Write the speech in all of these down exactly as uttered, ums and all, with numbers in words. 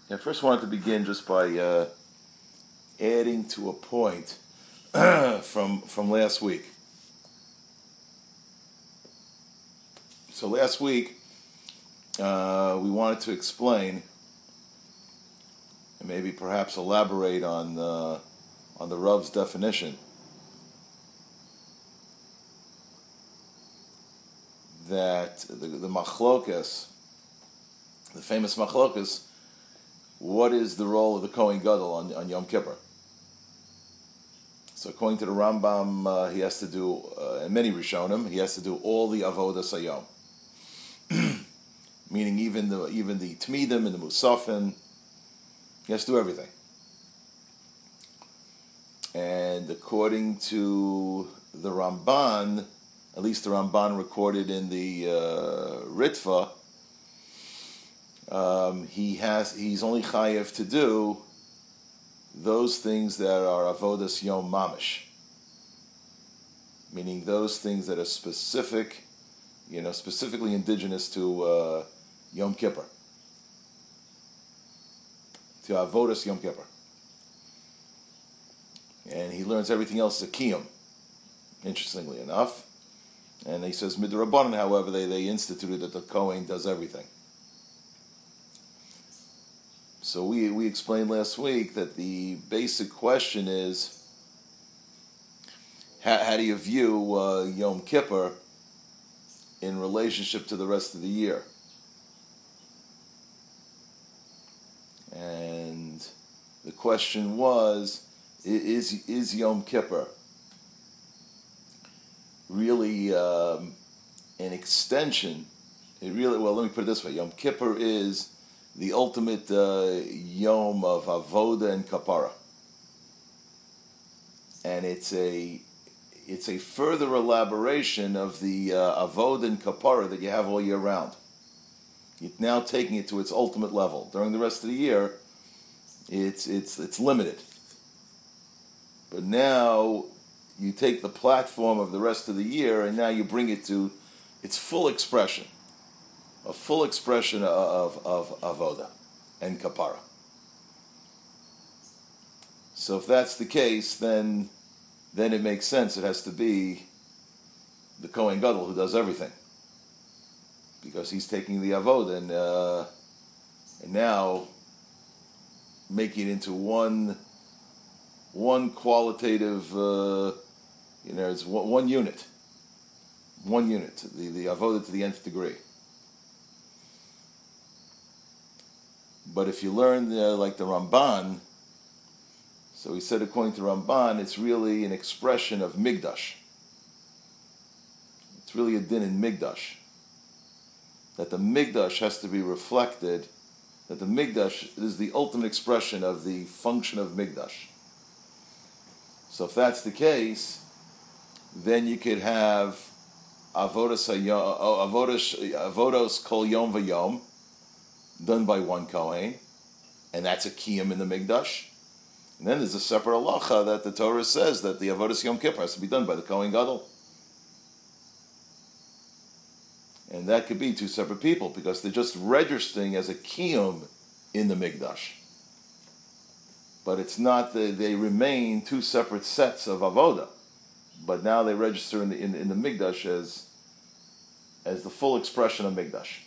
I first wanted to begin just by uh, adding to a point from from last week. So last week uh, we wanted to explain and maybe perhaps elaborate on uh, on the Rav's definition that the, the machlokas, the famous machlokas, what is the role of the Kohen Gadol on, on Yom Kippur? So according to the Rambam, uh, he has to do, uh, and many Rishonim, he has to do all the avodas hayom, meaning even the even the Tmidim and the Musafin, he has to do everything. And according to the Ramban, at least the Ramban recorded in the uh, Ritva, um, he has he's only chayev to do those things that are avodas yom mamish, meaning those things that are specific, you know, specifically indigenous to uh, Yom Kippur, to avodas Yom Kippur, and he learns everything else as a kiyum. Interestingly enough, and he says midrabanan, however, they they instituted that the Kohen does everything. So we, we explained last week that the basic question is, how, how do you view uh, Yom Kippur in relationship to the rest of the year? And the question was, is, is Yom Kippur really um, an extension? It really, well, let me put it this way. Yom Kippur is the ultimate uh, yom of avoda and kapara, and it's a it's a further elaboration of the uh, avoda and kapara that you have all year round. You're now taking it to its ultimate level. During the rest of the year, it's it's it's limited, but now you take the platform of the rest of the year, and now you bring it to its full expression. A full expression of, of, of avoda and kapara. So if that's the case, then then it makes sense. It has to be the Kohen Gadol who does everything, because he's taking the avoda and uh, and now making it into one one qualitative, uh, you know, it's one, one unit, one unit, the the avoda to the nth degree. But if you learn uh, like the Ramban, so he said according to Ramban, it's really an expression of Migdash. It's really a din in Migdash. That the Migdash has to be reflected, that the Migdash is the ultimate expression of the function of Migdash. So if that's the case, then you could have Avodos, avodos, avodos Kol Yom V'Yom, done by one Kohen, and that's a kiyum in the Migdash. And then there's a separate halacha that the Torah says that the avodas Yom Kippur has to be done by the Kohen Gadol. And that could be two separate people, because they're just registering as a kiyum in the Migdash. But it's not, they, they remain two separate sets of avoda, but now they register in the, in, in the Migdash as, as the full expression of Migdash.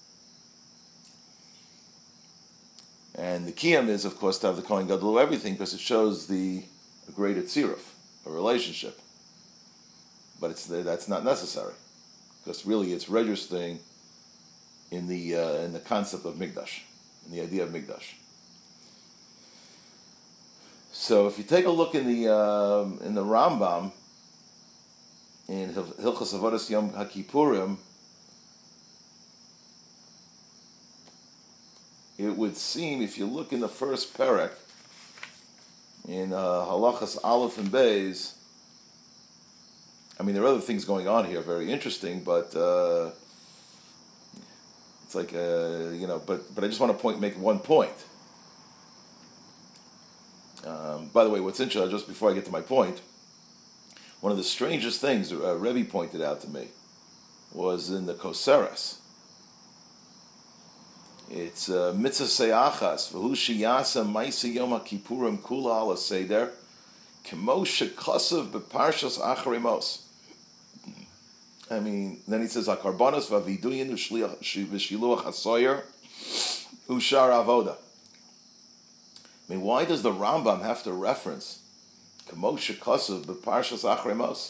And the kiyum is, of course, to have the Kohen Gadol do everything, because it shows the a great etziruf, a relationship. But it's that's not necessary, because really it's registering in the uh, in the concept of Migdash, in the idea of Migdash. So if you take a look in the um, in the Rambam, in Hilchos Avodas Yom HaKippurim, it would seem, if you look in the first perek, in uh, Halachas Aleph and Beis, I mean, there are other things going on here, very interesting, but uh, it's like, uh, you know, but but I just want to point, make one point. Um, by the way, what's interesting, just before I get to my point, one of the strangest things uh, Rebbe pointed out to me was in the Koseres. It's uh, mitzvah se'achas v'hu sheyasa ma'isa yom ha'kippurim kula ala seder k'mo shekasav b'parshas acharei mos. I mean, then he says akarbanos v'aviduyin v'shiluach hasoyer u'shar avoda. I mean, why does the Rambam have to reference k'mo shekasav b'parshas acharei mos?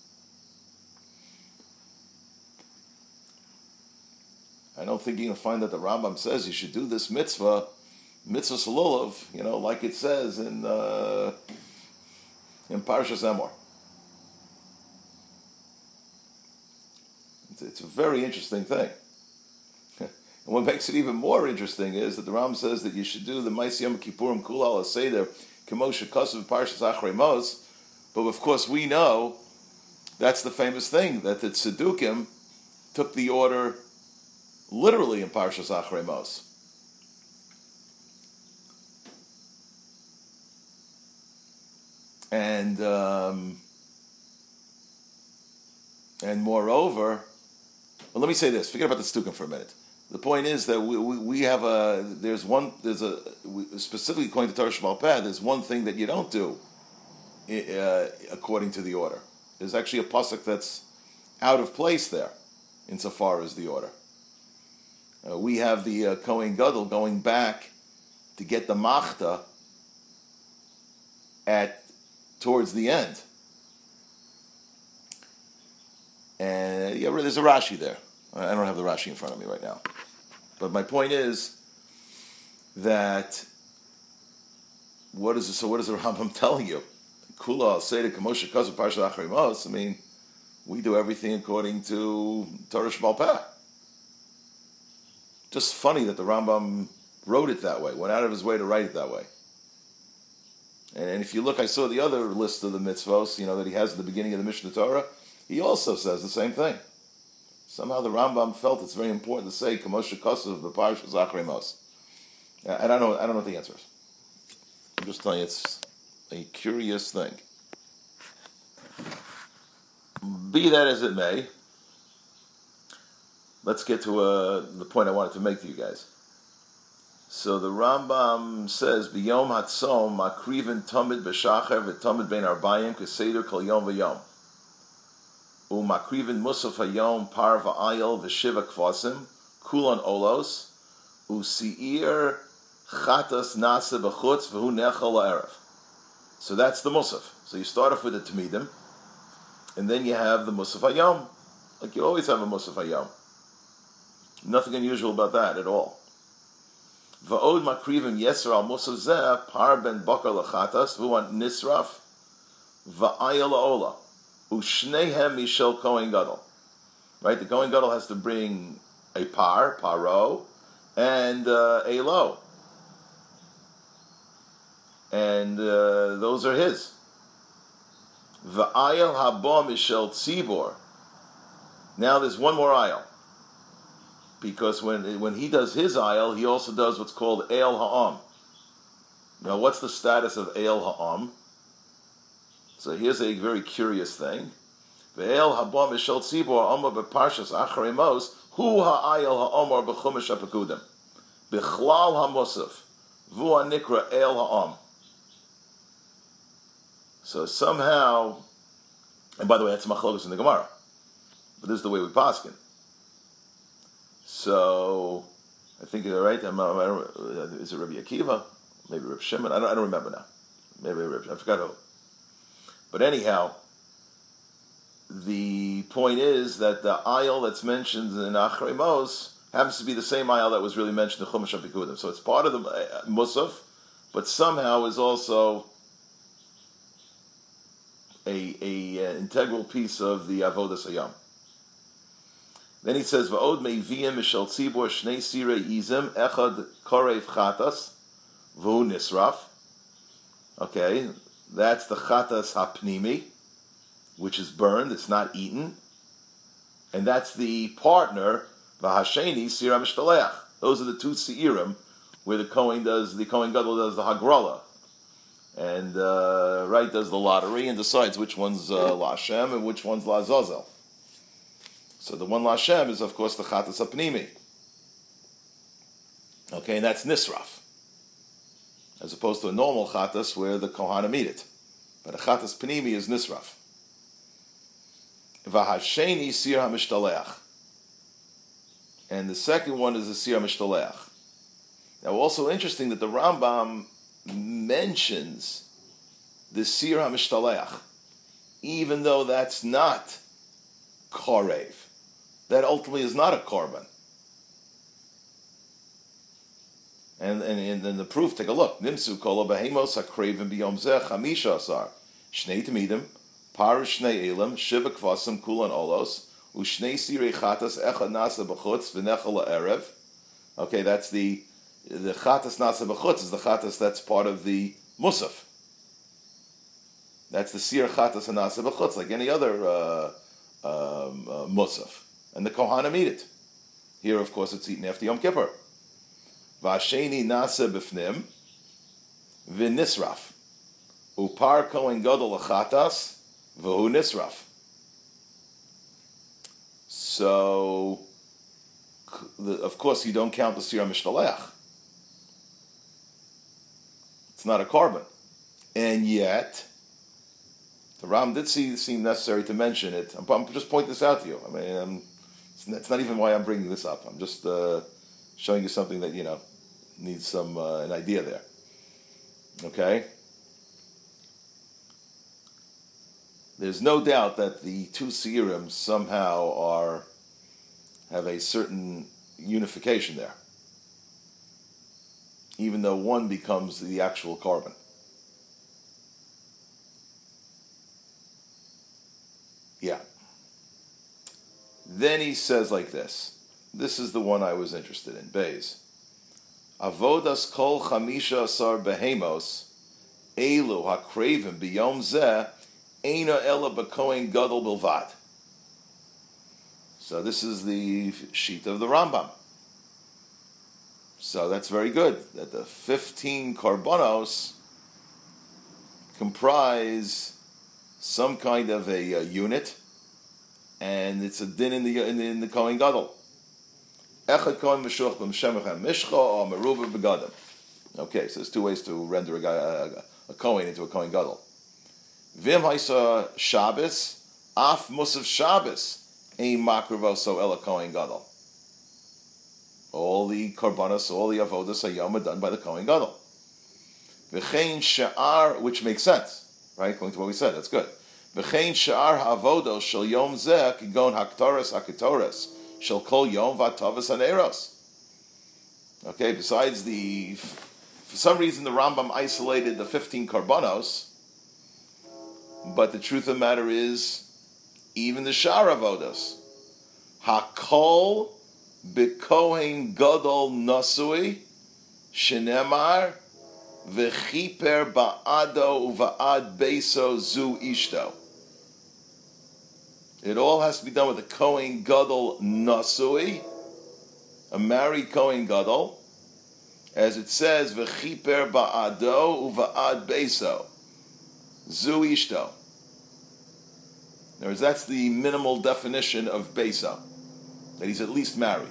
I don't think you're going to find that the Rambam says you should do this mitzvah, mitzvah salulav, you know, like it says in uh, in Parshas Emor. It's, it's a very interesting thing. And what makes it even more interesting is that the Rambam says that you should do the Ma'aseh Yom Kippurim Kula Ala Seder K'mo Shekasav Parshas Acharei Mos, but of course we know that's the famous thing, that the Tzedukim took the order literally in Parshas Acharei Mos. And um, and moreover, well, let me say this. Forget about the Tzedukim for a minute. The point is that we, we, we have a there's one there's a specifically according to Torah Sheba'al Peh, there's one thing that you don't do uh, according to the order. There's actually a pasuk that's out of place there, insofar as the order. Uh, we have the uh, Kohen Gadol going back to get the Machta at towards the end. And yeah, there's a Rashi there. I don't have the Rashi in front of me right now. But my point is that what is it, so what is the Rambam telling you? Kula Seder K'mo Shekasav Parshas Acharei Mos. I mean, we do everything according to Torah Sheba'al Peh. Just funny that the Rambam wrote it that way, went out of his way to write it that way. And if you look, I saw the other list of the mitzvos, you know, that he has at the beginning of the Mishnah Torah. He also says the same thing. Somehow the Rambam felt it's very important to say K'mo Shekasav b'Parshas Acharei Mos. I don't know. I don't know what the answer is. I'm just telling you, it's a curious thing. Be that as it may, let's get to uh, the point I wanted to make to you guys. So the Rambam says, "B'yom hatzom makriven tamid b'shachar v'tamid bein arbayim keseder kol yom v'yom. U'makriven musaf hayom par v'ayel v'shiva kvasim kulon olos u'si'ir chatas nasa b'chutz v'hu nechal la'erev." So that's the musaf. So you start off with the tamidim, and then you have the musaf hayom, like you always have a musaf hayom. Nothing unusual about that at all. Va'od makrivim yeser al musaf zeh par ben bakar lachatas v'uan nisraf va'ayel la'ola u'shnehem mishel kohen gadol. Right, the kohen gadol has to bring a par, paro, and uh, a lo, and uh, those are his. Va'ayel haba mishel tzibor. Now there's one more ayel. Because when when he does his ayel, he also does what's called Eil Ha'am. Now, what's the status of Eil Ha'am? So here's a very curious thing. Ve'eil haba mishel tzibor amar b'parshas Acharei Mos hu ha'ayel ha'amar b'chumash ha'pekudim b'chlal ha'musaf v'hu ha'nikra Eil Ha'am. So somehow, and by the way, that's machlokes in the Gemara, but this is the way we paskin. So, I think you're right. I'm, I don't, is it Rabbi Akiva? Maybe Rabbi Shimon? I don't, I don't remember now. Maybe Rabbi, I forgot who. But anyhow, the point is that the ayel that's mentioned in Acharei Mos happens to be the same ayel that was really mentioned in Chumash HaPikudim. So it's part of the uh, Musaf, but somehow is also a, a, an integral piece of the Avodas Hayom. Then he says, "Va'od meiviyim mishal tzibor shnei sirei izim echad korev chatas v'hu nisraf." Okay, that's the chatas hapnimi, which is burned; it's not eaten, and that's the partner v'hasheni sira mishtaleach. Those are the two seirim where the Kohen does the Kohen Gadol does the hagrala, and uh, right does the lottery and decides which one's uh, la Hashem and which one's la Azazel. So the one Lashem is, of course, the Chatas HaPnimi. Okay, and that's nisraf, as opposed to a normal chatas where the kohanim eat it. But a chatas panimi is nisraf. V'hasheni sir hamishtalech, and the second one is the sir hamishtalech. Now, also interesting that the Rambam mentions the sir hamishtalech, even though that's not korev. That ultimately is not a korban. And and then the proof, take a look. Nimsu kol behemos hakrevim biyom zeh chamisha asar shnei tamidim par shnei elam shiva kvasim kulan olos ushnei sirei chatas echad nasa b'chutz v'nechal erev. Okay, that's the the chatas nasa b'chutz is the chatas that's part of the musaf. That's the sir chatas nasa b'chutz, like any other uh, um, uh, musaf, and the kohanim eat it. Here, of course, it's eaten after Yom Kippur. Vasheni nasa b'fnim v'nisraf upar kohen gadol lachatas v'hu nisraf. So, of course, you don't count the sir mishtalech. It's not a korban, and yet the Ram did see, seem necessary to mention it. I'm, I'm just pointing this out to you. I mean, I'm, it's, it's not even why I'm bringing this up. I'm just uh, showing you something that you know. Needs some uh, an idea there. Okay? There's no doubt that the two serum somehow are have a certain unification there, even though one becomes the actual korban. Yeah. Then he says like this. This is the one I was interested in. Beis. Avodas kol chamisha asar behemos elu hakrevim biyom zeh eina ela b'kohen gadol bilvad. So this is the sheet of the Rambam. So that's very good that the fifteen korbanos comprise some kind of a, a unit, and it's a din in the in the, in the kohen gadol. Echad kohen meshuach b'mshemachem mishcha or meruba begadim. Okay, so there's two ways to render a, guy, a, a kohen into a kohen gadol. Vim haisa Shabbos, af musaf Shabbos, ein makravo so ela kohen gadol. All the korbanos, all the avodas hayom are done by the kohen gadol. V'chein she'ar, which makes sense, right? According to what we said, that's good. V'chein she'ar ha'avodos shel yom zeh kigon haktoras hakitoras. Shall call Yom Vatavas Aneros. Okay, besides the, for some reason the Rambam isolated the fifteen korbanos, but the truth of the matter is, even the Shar Avodos, Hakol B'Kohen Gadol Nasui, Shenemar, V'chiper Ba'ado Uva'ad Beso Zu Ishto. It all has to be done with a Kohen Gadol Nasui, a married Kohen Gadol, as it says, V'chiper ba'ado uva'ad beso, zu ishto. In other words, that's the minimal definition of beso, that he's at least married.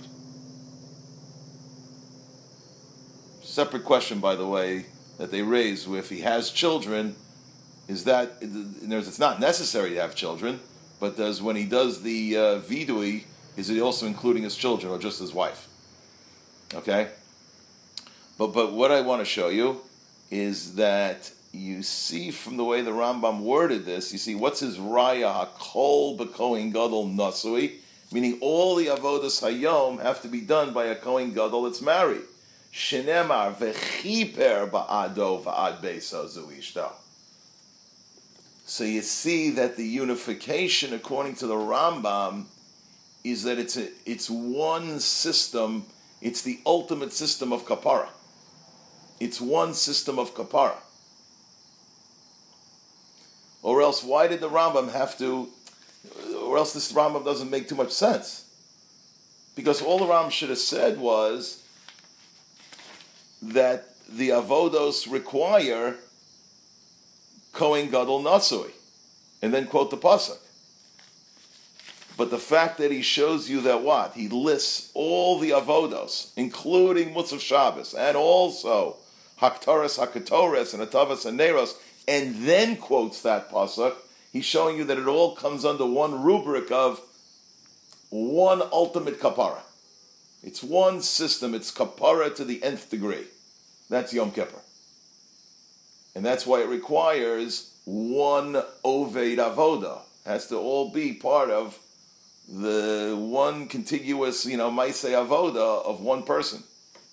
Separate question, by the way, that they raise, if he has children, is that, in other words, it's not necessary to have children, but does when he does the uh, vidui, is it also including his children or just his wife? Okay? But but what I want to show you is that you see from the way the Rambam worded this, you see what's his raya hakol b'kohen gadol nasui, meaning all the avodas hayom have to be done by a kohen gadol that's married. Shenemar v'chiper ba'ado v'ad beso zu ishto. So you see that the unification, according to the Rambam, is that it's a, it's one system. It's the ultimate system of kapara. It's one system of kapara. Or else, why did the Rambam have to? Or else this Rambam doesn't make too much sense. Because all the Rambam should have said was that the avodos require Kohen Gadol Nasui, and then quote the pasuk. But the fact that he shows you that what? He lists all the avodos, including Musaf Shabbos, and also Haktaras, Hakatoras, and Atavas and Neros, and then quotes that pasuk, he's showing you that it all comes under one rubric of one ultimate kapara. It's one system, it's kapara to the nth degree. That's Yom Kippur. And that's why it requires one Oved Avoda. It has to all be part of the one contiguous, you know, Maaseh Avoda of one person.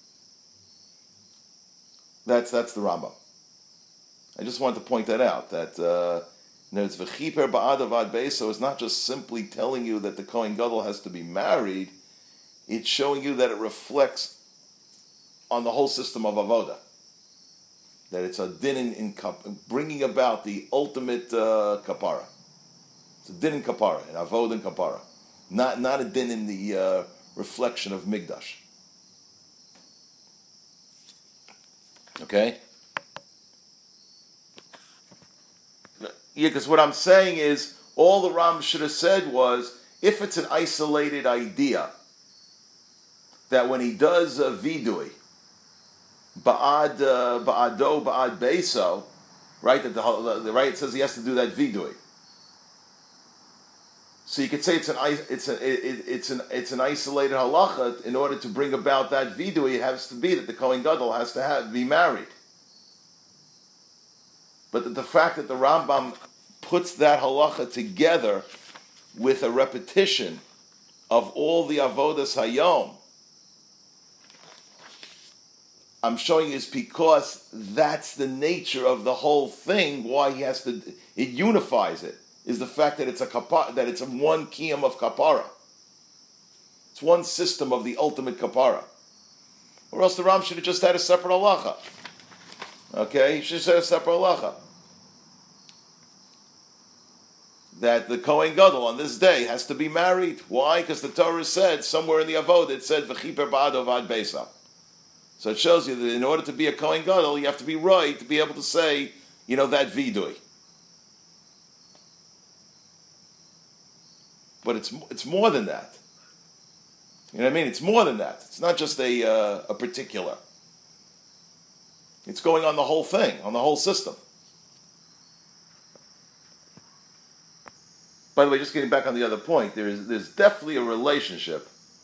That's that's the Rambam. I just wanted to point that out, that uh, it's V'chiper ba'ad avad beso is not just simply telling you that the Kohen Gadol has to be married, it's showing you that it reflects on the whole system of Avoda. That it's a din in, in bringing about the ultimate uh, kapara. It's a din in kapara, an avodah in kapara, not not a din in the uh, reflection of migdash. Okay. Yeah, because what I'm saying is, all the Ram should have said was, if it's an isolated idea, that when he does a vidui, Ba'ad ba'ado ba'ad beso, right? That the, the right it says he has to do that vidui. So you could say it's an it's an it, it's an it's an isolated halacha. In order to bring about that vidui, it has to be that the Kohen Gadol has to have be married. But the, the fact that the Rambam puts that halacha together with a repetition of all the avodas hayom, I'm showing you is because that's the nature of the whole thing. Why he has to, it unifies it, is the fact that it's a kapara, that it's a one kiyam of kapara. It's one system of the ultimate kapara. Or else the Ram should have just had a separate halacha. Okay, he should have said a separate halacha. That the Kohen Gadol on this day has to be married. Why? Because the Torah said, somewhere in the Avodah, it said, V'chiper ba'ad avad beisa. So it shows you that in order to be a Kohen Gadol, you have to be right to be able to say, you know, that vidui. But it's it's more than that. You know what I mean? It's more than that. It's not just a uh, a particular. It's going on the whole thing, on the whole system. By the way, just getting back on the other point, there is there's definitely a relationship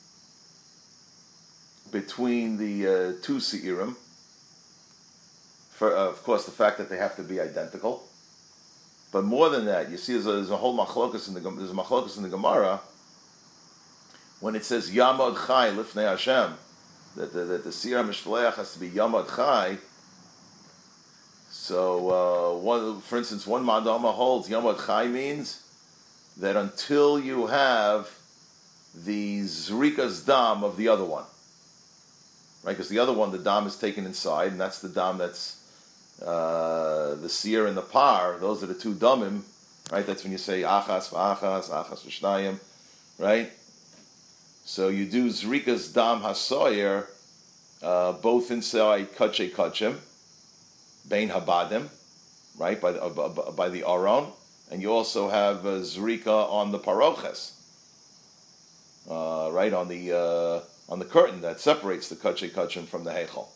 between the uh, two Seirim. For, uh, of course, the fact that they have to be identical. But more than that, you see there's a, there's a whole machlokas in the there's a machlokas in the Gemara when it says Yamod Chai Lifnei Hashem, that the, that the Seir HaMishpaleach has to be Yamod Chai. So, uh, one, for instance, one Madama holds Yamod Chai means that until you have the Zrikas Dam of the other one. Right, because the other one, the dam is taken inside, and that's the dam that's uh, the seer and the par. Those are the two damim, right? That's when you say achas v'achas, achas v'shnayim, right? So you do zrikas dam hasoyer, uh, both inside kache kachim, bein habadim, right, by the, uh, by the aron, and you also have uh, zrika on the paroches, uh, right, on the uh, on the curtain that separates the kache kachim from the heichal.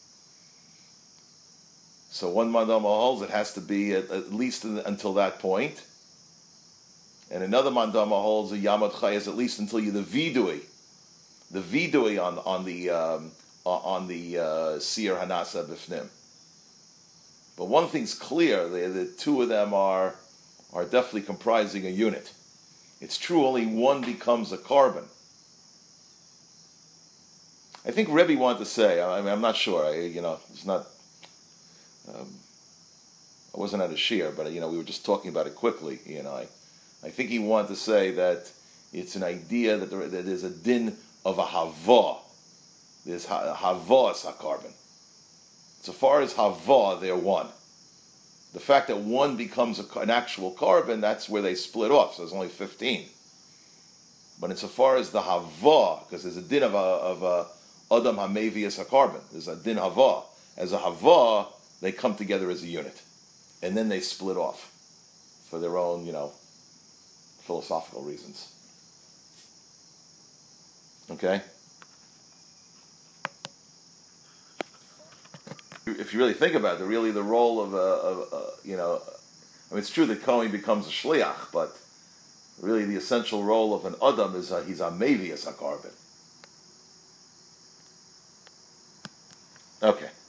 So one mandama holds it has to be at, at least in, until that point, and another mandama holds a yamad chay is at least until you the vidui, the vidui on on the um, on the uh, seer hanasa bifnim. But one thing's clear: the, the two of them are are definitely comprising a unit. It's true, only one becomes a carbon. I think Rebbe wanted to say. I mean, I'm not sure. I, you know, it's not. Um, I wasn't at a shir, but you know, we were just talking about it quickly. You know, I, I think he wanted to say that it's an idea that, there, that there's a din of a hava. There's ha, hava as a carbon. So far as hava, they're one. The fact that one becomes a, an actual carbon, that's where they split off. So there's only fifteen. But insofar as the hava, because there's a din of a of a adam hamevi as a carbon. There's a din hava. As a hava, they come together as a unit, and then they split off for their own, you know, philosophical reasons. Okay? If you really think about it, really the role of a, of a you know, I mean, it's true that Kohen becomes a shliach, but really the essential role of an adam is a, he's a mevi as a carbon. Okay.